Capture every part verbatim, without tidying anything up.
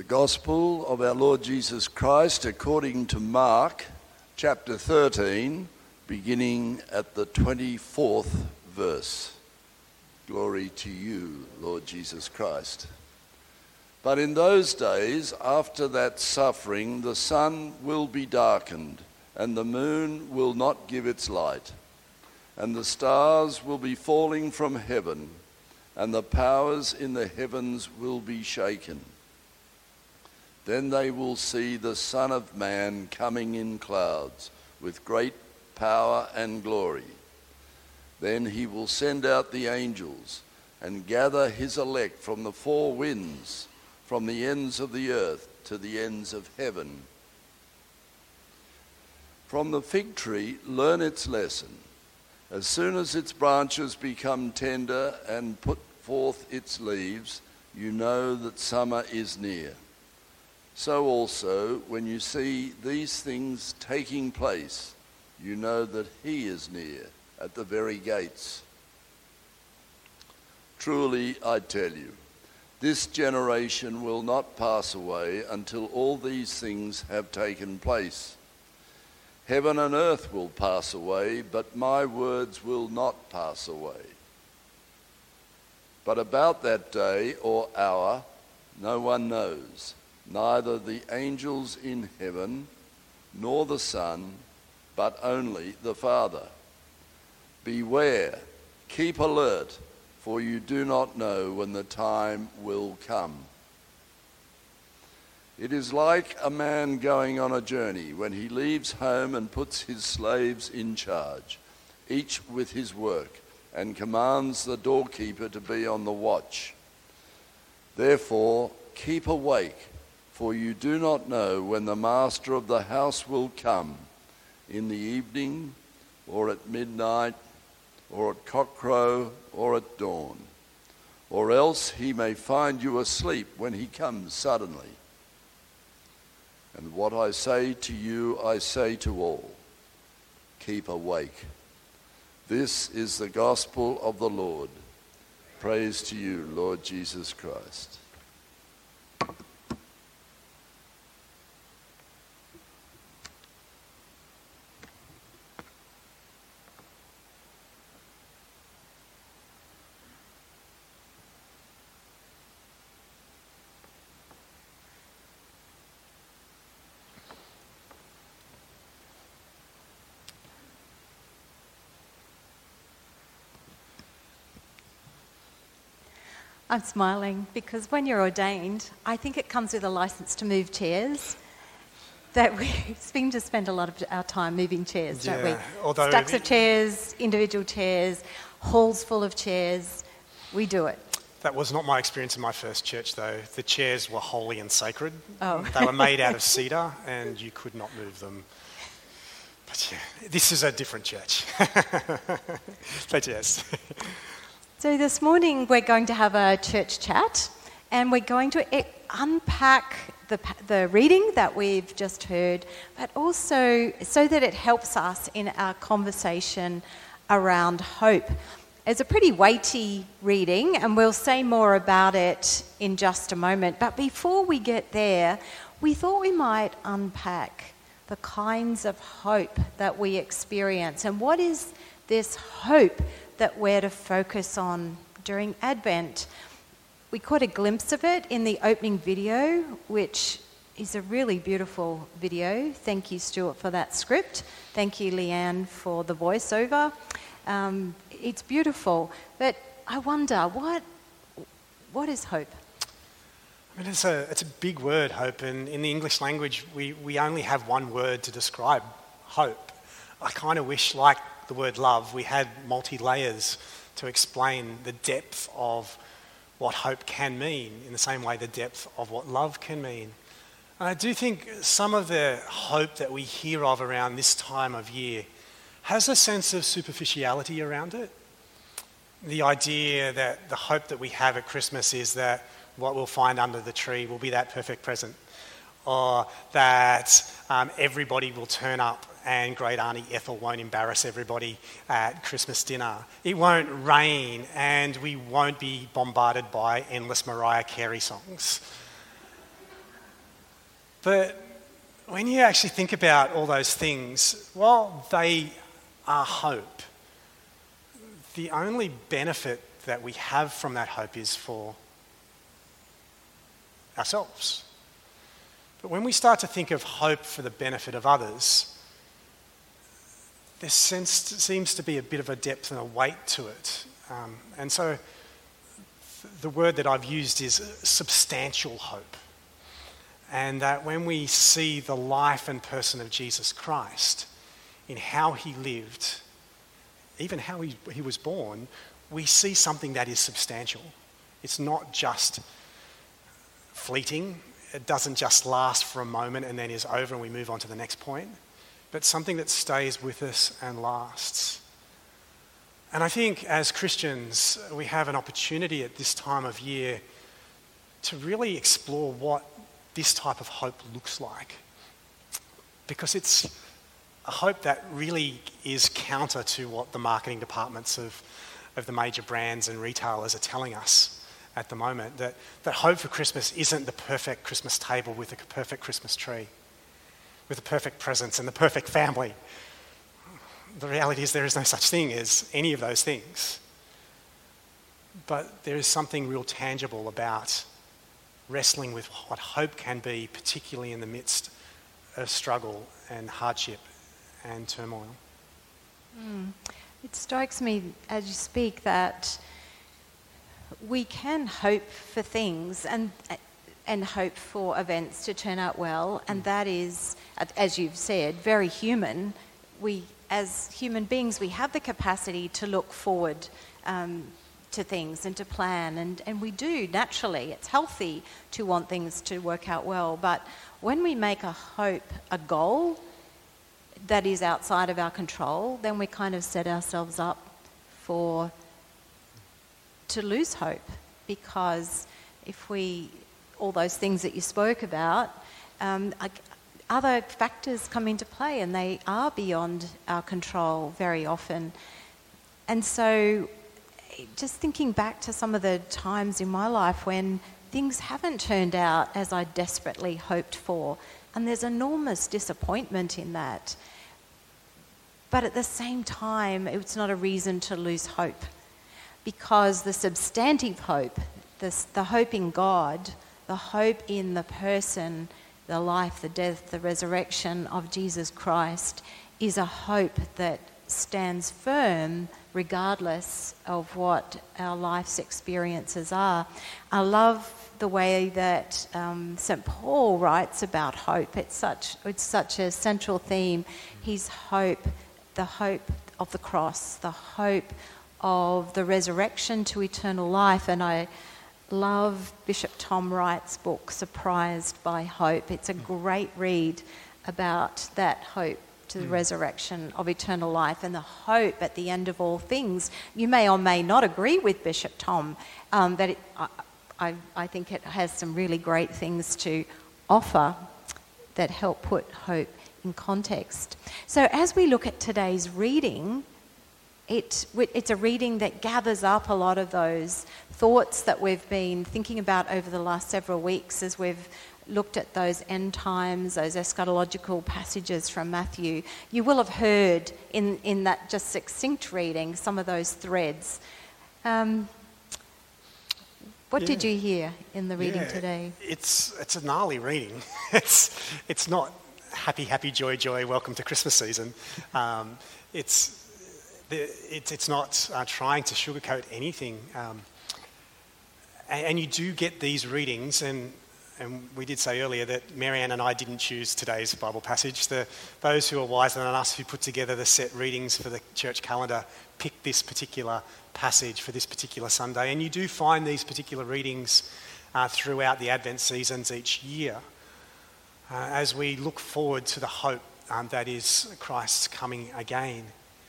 The Gospel of our Lord Jesus Christ according to Mark, chapter thirteen, beginning at the twenty-fourth verse. Glory to you, Lord Jesus Christ. But in those days, after that suffering, the sun will be darkened, and the moon will not give its light, and the stars will be falling from heaven, and the powers in the heavens will be shaken. Then they will see the Son of Man coming in clouds with great power and glory. Then he will send out the angels and gather his elect from the four winds, from the ends of the earth to the ends of heaven. From the fig tree, learn its lesson. As soon as its branches become tender and put forth its leaves, you know that summer is near. So also, when you see these things taking place, you know that he is near, at the very gates. Truly, I tell you, this generation will not pass away until all these things have taken place. Heaven and earth will pass away, but my words will not pass away. But about that day or hour, no one knows, neither the angels in heaven, nor the Son, but only the Father. Beware, keep alert, for you do not know when the time will come. It is like a man going on a journey when he leaves home and puts his slaves in charge, each with his work, and commands the doorkeeper to be on the watch. Therefore, keep awake, for you do not know when the master of the house will come, in the evening, or at midnight, or at cockcrow, or at dawn. Or else he may find you asleep when he comes suddenly. And what I say to you, I say to all, keep awake. This is the gospel of the Lord. Praise to you, Lord Jesus Christ. I'm smiling because when you're ordained, I think it comes with a license to move chairs. That we seem to spend a lot of our time moving chairs, yeah, don't we? although Stacks of chairs, individual chairs, halls full of chairs. We do it. That was not my experience in my first church, though. The chairs were holy and sacred. Oh. They were made out of cedar, and you could not move them. But yeah, this is a different church. But yes. So this morning we're going to have a church chat, and we're going to e- unpack the, the reading that we've just heard, but also so that it helps us in our conversation around hope. It's a pretty weighty reading, and we'll say more about it in just a moment. But before we get there, we thought we might unpack the kinds of hope that we experience, and what is this hope that we're to focus on during Advent. We caught a glimpse of it in the opening video, which is a really beautiful video. Thank you, Stuart, for that script. Thank you, Leanne, for the voiceover. Um, it's beautiful, but I wonder, what what is hope? I mean, it's a, it's a big word, hope, and in the English language, we, we only have one word to describe hope. I kind of wish, like the word love, we had multi-layers to explain the depth of what hope can mean, in the same way the depth of what love can mean. And I do think some of the hope that we hear of around this time of year has a sense of superficiality around it. The idea that the hope that we have at Christmas is that what we'll find under the tree will be that perfect present, or that um, everybody will turn up and great Auntie Ethel won't embarrass everybody at Christmas dinner. It won't rain and we won't be bombarded by endless Mariah Carey songs. But when you actually think about all those things, while they are hope, the only benefit that we have from that hope is for ourselves. But when we start to think of hope for the benefit of others, there sense, seems to be a bit of a depth and a weight to it. Um, and so the word that I've used is substantial hope. And that when we see the life and person of Jesus Christ, in how he lived, even how he, he was born, we see something that is substantial. It's not just fleeting. It doesn't just last for a moment and then is over and we move on to the next point, but something that stays with us and lasts. And I think as Christians, we have an opportunity at this time of year to really explore what this type of hope looks like. Because it's a hope that really is counter to what the marketing departments of, of the major brands and retailers are telling us at the moment, that, that hope for Christmas isn't the perfect Christmas table with a perfect Christmas tree, with the perfect presents and the perfect family. The reality is there is no such thing as any of those things. But there is something real tangible about wrestling with what hope can be, particularly in the midst of struggle and hardship and turmoil. Mm. It strikes me as you speak that we can hope for things and and hope for events to turn out well, and that is, as you've said, very human. We, as human beings, we have the capacity to look forward um, to things and to plan, and, and we do naturally. It's healthy to want things to work out well, but when we make a hope a goal that is outside of our control, then we kind of set ourselves up for to lose hope, because if we, all those things that you spoke about, um, other factors come into play and they are beyond our control very often. And so just thinking back to some of the times in my life when things haven't turned out as I desperately hoped for, and there's enormous disappointment in that. But at the same time, it's not a reason to lose hope, because the substantive hope, this, the hope in God, the hope in the person, the life, the death, the resurrection of Jesus Christ, is a hope that stands firm regardless of what our life's experiences are. I love the way that um, Saint Paul writes about hope. It's such, it's such a central theme. His hope, the hope of the cross, the hope of the resurrection to eternal life. And I love Bishop Tom Wright's book, Surprised by Hope. It's a great read about that hope to the mm. resurrection of eternal life and the hope at the end of all things. You may or may not agree with Bishop Tom, um, that it, I, I, I think it has some really great things to offer that help put hope in context. So as we look at today's reading, It, it's a reading that gathers up a lot of those thoughts that we've been thinking about over the last several weeks as we've looked at those end times, those eschatological passages from Matthew. You will have heard in, in that just succinct reading some of those threads. Um, what yeah. did you hear in the reading yeah, today? It's it's a gnarly reading. it's it's not happy, happy, joy, joy, welcome to Christmas season. Um, it's It's, it's not uh, trying to sugarcoat anything. Um, and, and you do get these readings, and, and we did say earlier that Marianne and I didn't choose today's Bible passage. The, those who are wiser than us, who put together the set readings for the church calendar, picked this particular passage for this particular Sunday. And you do find these particular readings uh, throughout the Advent seasons each year uh, as we look forward to the hope um, that is Christ's coming again.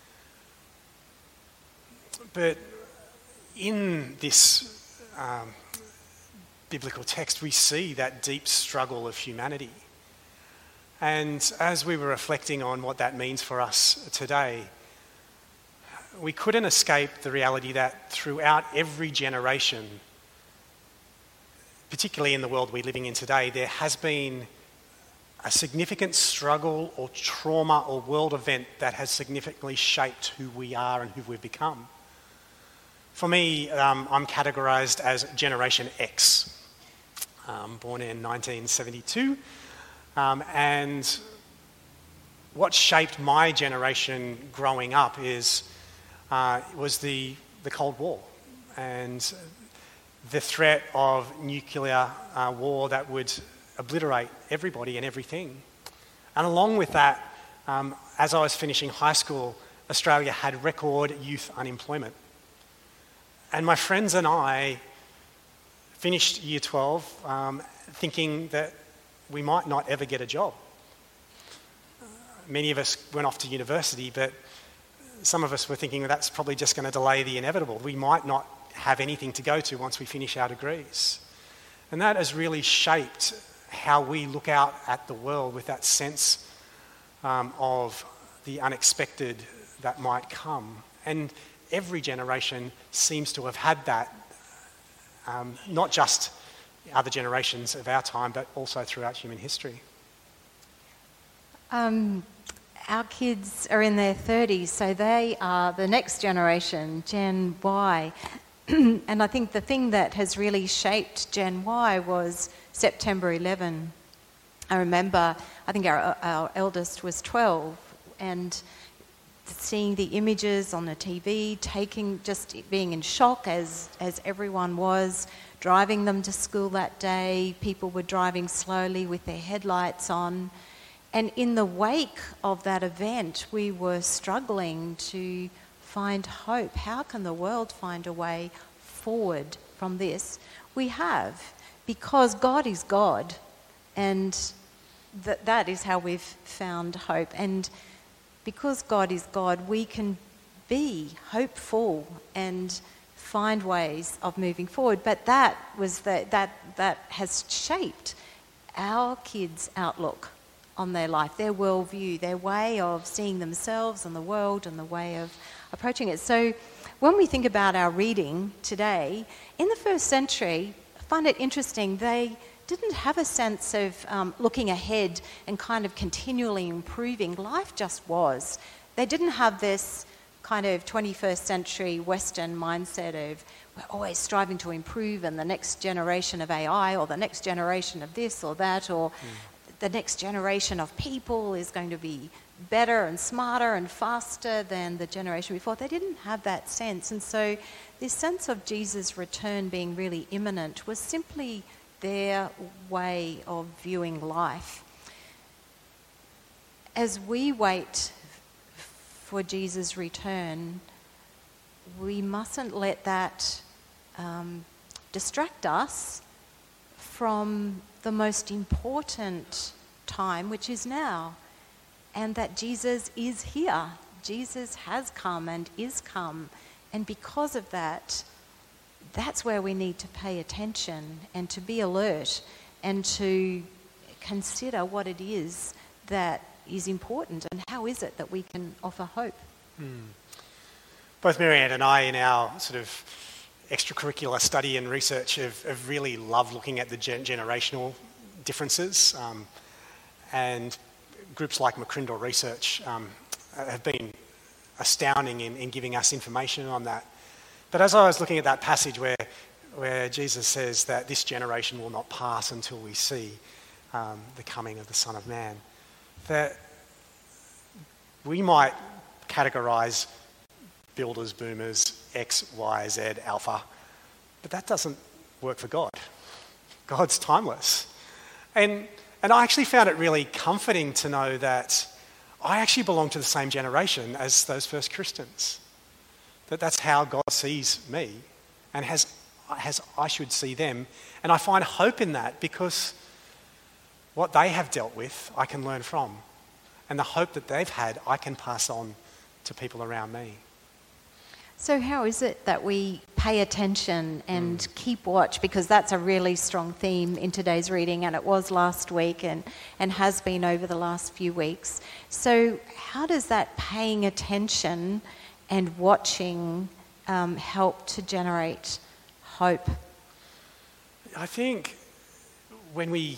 But in this um, biblical text, we see that deep struggle of humanity. And as we were reflecting on what that means for us today, we couldn't escape the reality that throughout every generation, particularly in the world we're living in today, there has been a significant struggle or trauma or world event that has significantly shaped who we are and who we've become. For me, um, I'm categorised as Generation X, um, born in nineteen seventy-two, um, and what shaped my generation growing up is uh, was the, the Cold War and the threat of nuclear uh, war that would obliterate everybody and everything. And along with that, um, as I was finishing high school, Australia had record youth unemployment. And my friends and I finished year twelve um, thinking that we might not ever get a job. Many of us went off to university, but some of us were thinking that's probably just going to delay the inevitable. We might not have anything to go to once we finish our degrees. And that has really shaped how we look out at the world, with that sense um, of the unexpected that might come. And every generation seems to have had that, um, not just other generations of our time, but also throughout human history. Um, our kids are in their thirties, so they are the next generation, Gen Y. And I think the thing that has really shaped Gen Y was September eleventh. I remember, I think our, our eldest was twelve, and seeing the images on the T V, taking, just being in shock as, as everyone was, driving them to school that day. People were driving slowly with their headlights on. And in the wake of that event, we were struggling to find hope. How can the world find a way forward from this? We have, because God is God, and th- that is how we've found hope. And because God is God, we can be hopeful and find ways of moving forward. But that was the, that that has shaped our kids' outlook on their life, their worldview, their way of seeing themselves and the world and the way of approaching it. So when we think about our reading today, in the first century, I find it interesting, they didn't have a sense of um, looking ahead and kind of continually improving. Life just was. They didn't have this kind of twenty-first century Western mindset of we're always striving to improve, and the next generation of A I or the next generation of this or that, or mm. the next generation of people is going to be better and smarter and faster than the generation before. They didn't have that sense. And so this sense of Jesus' return being really imminent was simply their way of viewing life. As we wait for Jesus' return, we mustn't let that um, distract us from the most important time, which is now, and that Jesus is here. Jesus has come and is come, and because of that, that's where we need to pay attention and to be alert and to consider what it is that is important and how is it that we can offer hope. Mm. Both Marianne and I, in our sort of extracurricular study and research, have, have really loved looking at the gen- generational differences, um, and groups like McCrindle Research um, have been astounding in, in giving us information on that. But as I was looking at that passage where, where Jesus says that this generation will not pass until we see um, the coming of the Son of Man, that we might categorise builders, boomers, X, Y, Z, alpha, but that doesn't work for God. God's timeless. And, and I actually found it really comforting to know that I actually belong to the same generation as those first Christians. That that's how God sees me and has, has I should see them. And I find hope in that because what they have dealt with, I can learn from. And the hope that they've had, I can pass on to people around me. So how is it that we pay attention and mm. keep watch? Because that's a really strong theme in today's reading, and it was last week and, and has been over the last few weeks. So how does that paying attention and watching um, help to generate hope? I think when we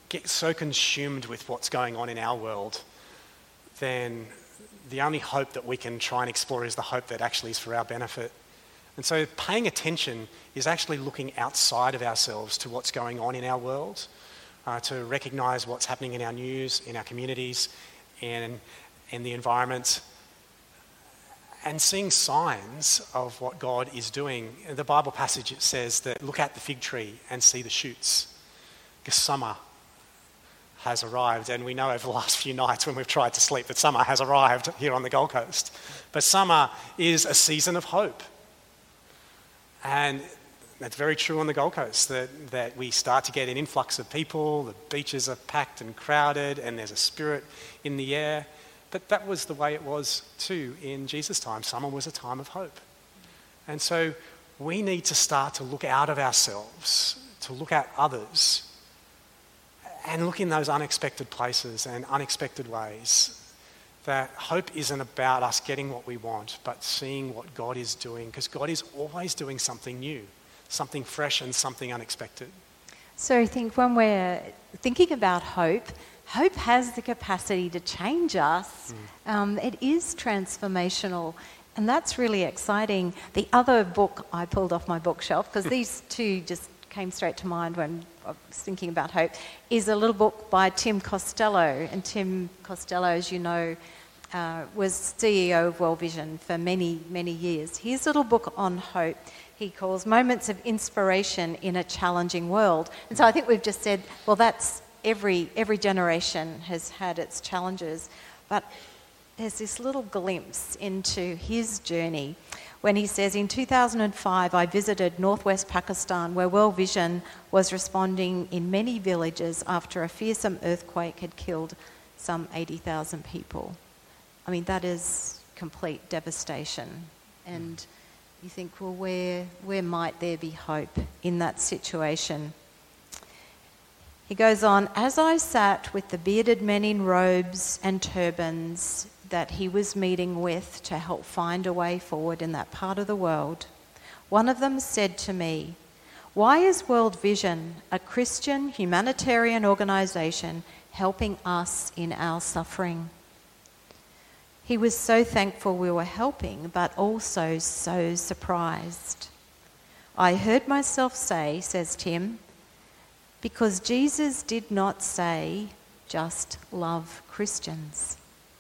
get so consumed with what's going on in our world, then the only hope that we can try and explore is the hope that actually is for our benefit. And so paying attention is actually looking outside of ourselves to what's going on in our world, uh, to recognise what's happening in our news, in our communities, and in the environment, and seeing signs of what God is doing. The Bible passage says that look at the fig tree and see the shoots, because summer has arrived. And we know over the last few nights when we've tried to sleep that summer has arrived here on the Gold Coast. But summer is a season of hope. And that's very true on the Gold Coast, that, that we start to get an influx of people, the beaches are packed and crowded, and there's a spirit in the air. But that was the way it was too in Jesus' time. Summer was a time of hope. And so we need to start to look out of ourselves, to look at others, and look in those unexpected places and unexpected ways. That hope isn't about us getting what we want, but seeing what God is doing, because God is always doing something new, something fresh and something unexpected. So I think when we're thinking about hope, hope has the capacity to change us. Mm. Um, it is transformational, and that's really exciting. The other book I pulled off my bookshelf, because these two just came straight to mind when I was thinking about hope, is a little book by Tim Costello. And Tim Costello, as you know, uh, was C E O of World Vision for many, many years. His little book on hope he calls Moments of Inspiration in a Challenging World. And so I think we've just said, well, that's every every generation has had its challenges. But there's this little glimpse into his journey when he says, in two thousand five, I visited northwest Pakistan, where World Vision was responding in many villages after a fearsome earthquake had killed some eighty thousand people. I mean, that is complete devastation. And you think, well, where where might there be hope in that situation? He goes on, as I sat with the bearded men in robes and turbans that he was meeting with to help find a way forward in that part of the world, one of them said to me, why is World Vision, a Christian humanitarian organisation, helping us in our suffering? He was so thankful we were helping, but also so surprised. I heard myself say, says Tim, because Jesus did not say, just love Christians.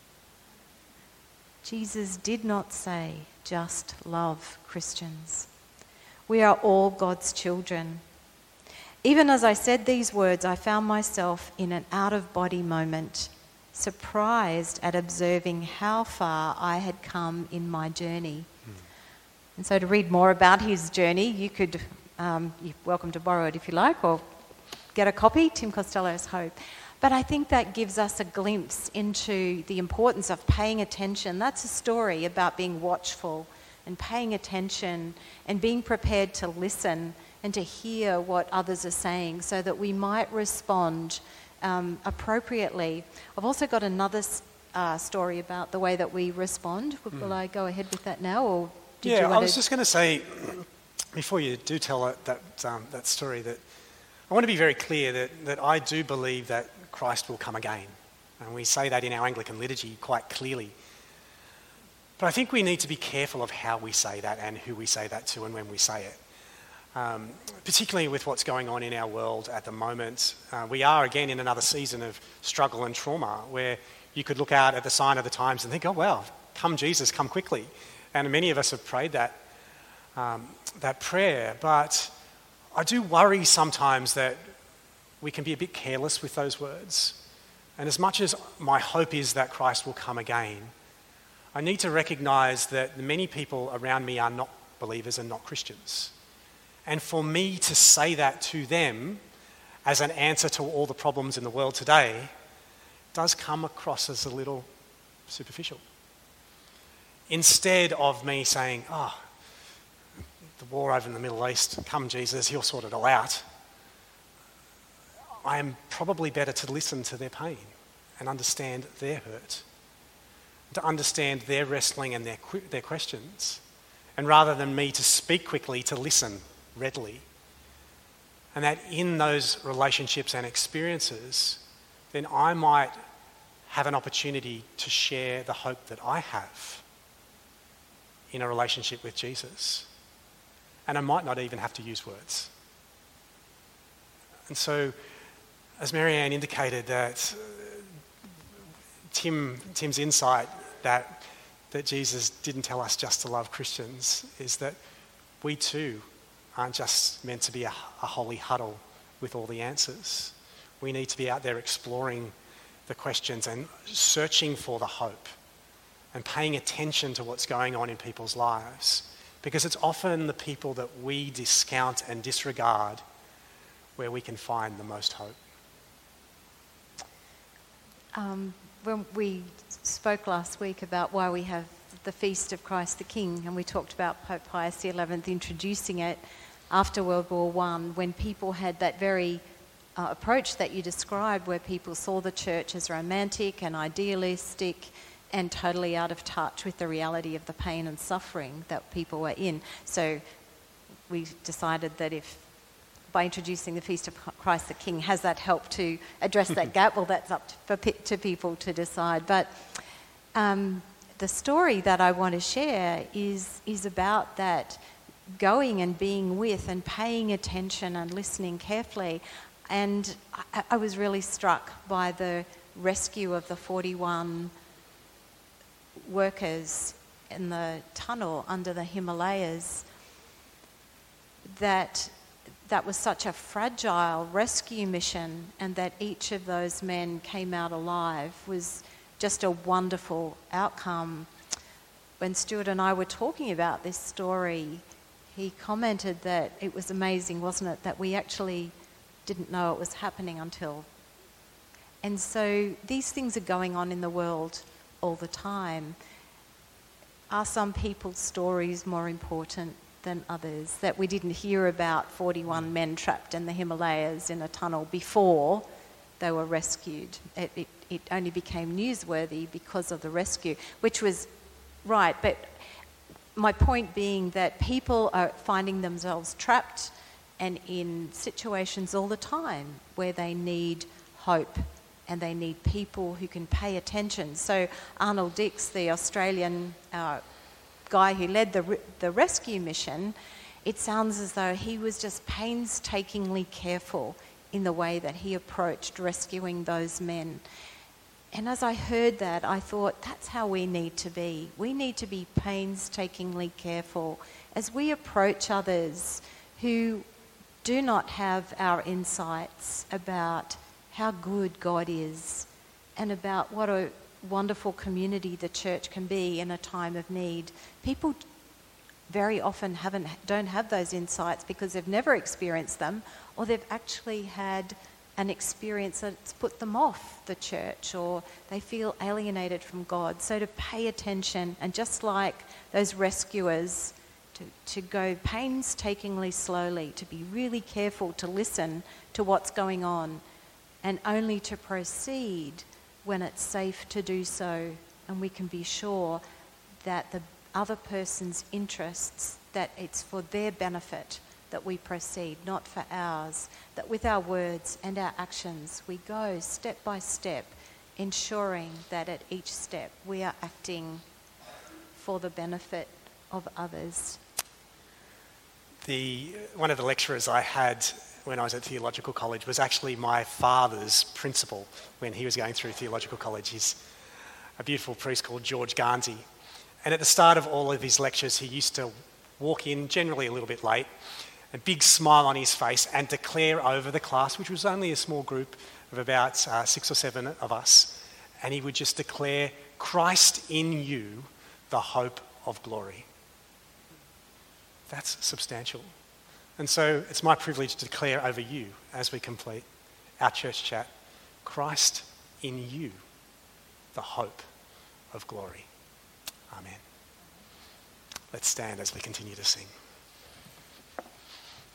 Jesus did not say, just love Christians. We are all God's children. Even as I said these words, I found myself in an out-of-body moment, surprised at observing how far I had come in my journey. Mm. And so to read more about his journey, you could, um, you're welcome to borrow it if you like, or get a copy, Tim Costello's Hope. But I think that gives us a glimpse into the importance of paying attention. That's a story about being watchful and paying attention and being prepared to listen and to hear what others are saying so that we might respond um, appropriately. I've also got another uh, story about the way that we respond. Will mm. I go ahead with that now? Or did yeah, you want I was to... just going to say, before you do tell it, that, um, that story, that I want to be very clear that, that I do believe that Christ will come again. And we say that in our Anglican liturgy quite clearly. But I think we need to be careful of how we say that and who we say that to and when we say it. Um, particularly with what's going on in our world at the moment. Uh, we are again in another season of struggle and trauma where you could look out at the sign of the times and think, oh wow, come Jesus, come quickly. And many of us have prayed that, um, that prayer. But I do worry sometimes that we can be a bit careless with those words. And as much as my hope is that Christ will come again, I need to recognise that many people around me are not believers and not Christians. And for me to say that to them as an answer to all the problems in the world today does come across as a little superficial. Instead of me saying, oh, the war over in the Middle East, come Jesus, he'll sort it all out. I am probably better to listen to their pain and understand their hurt, to understand their wrestling and their their questions, and rather than me to speak quickly, to listen readily And that in those relationships and experiences, then I might have an opportunity to share the hope that I have in a relationship with Jesus. And I might not even have to use words. And so, as Marianne indicated, that Tim, Tim's insight that, that Jesus didn't tell us just to love Christians is that we too aren't just meant to be a, a holy huddle with all the answers. We need to be out there exploring the questions and searching for the hope and paying attention to what's going on in people's lives, because it's often the people that we discount and disregard where we can find the most hope. Um, when we spoke last week about why we have the Feast of Christ the King, and we talked about Pope Pius the eleventh introducing it after World War One, when people had that very uh, approach that you described, where people saw the church as romantic and idealistic and totally out of touch with the reality of the pain and suffering that people were in. So we decided that if by introducing the Feast of Christ the King, has that helped to address that gap? Well, that's up to, for, to people to decide. But um, the story that I want to share is, is about that going and being with and paying attention and listening carefully. And I, I was really struck by the rescue of the forty-one workers in the tunnel under the Himalayas. That that was such a fragile rescue mission, and that each of those men came out alive was just a wonderful outcome. When Stuart and I were talking about this story, he commented that it was amazing, wasn't it, that we actually didn't know it was happening until. And so these things are going on in the world all the time. Are some people's stories more important than others? That we didn't hear about forty-one men trapped in the Himalayas in a tunnel before they were rescued. It, it, it only became newsworthy because of the rescue, which was right. But my point being that people are finding themselves trapped and in situations all the time where they need hope and they need people who can pay attention. So Arnold Dix, the Australian uh, guy who led the the rescue mission, it sounds as though he was just painstakingly careful in the way that he approached rescuing those men. And as I heard that, I thought, that's how we need to be. We need to be painstakingly careful as we approach others who do not have our insights about how good God is and about what a wonderful community the church can be in a time of need. People very often haven't don't have those insights because they've never experienced them, or they've actually had an experience that's put them off the church, or they feel alienated from God. So to pay attention, and just like those rescuers, to, to go painstakingly slowly, to be really careful to listen to what's going on, and only to proceed when it's safe to do so, and we can be sure that the other person's interests, that it's for their benefit that we proceed, not for ours, that with our words and our actions we go step by step, ensuring that at each step we are acting for the benefit of others. The, one of the lecturers I had when I was at theological college was actually my father's principal when he was going through theological college. He's a beautiful priest called George Garnsey. And at the start of all of his lectures, he used to walk in, generally a little bit late, a big smile on his face, and declare over the class, which was only a small group of about uh, six or seven of us, and he would just declare, "Christ in you, the hope of glory." That's substantial. And so it's my privilege to declare over you, as we complete our church chat, Christ in you, the hope of glory. Amen. Let's stand as we continue to sing.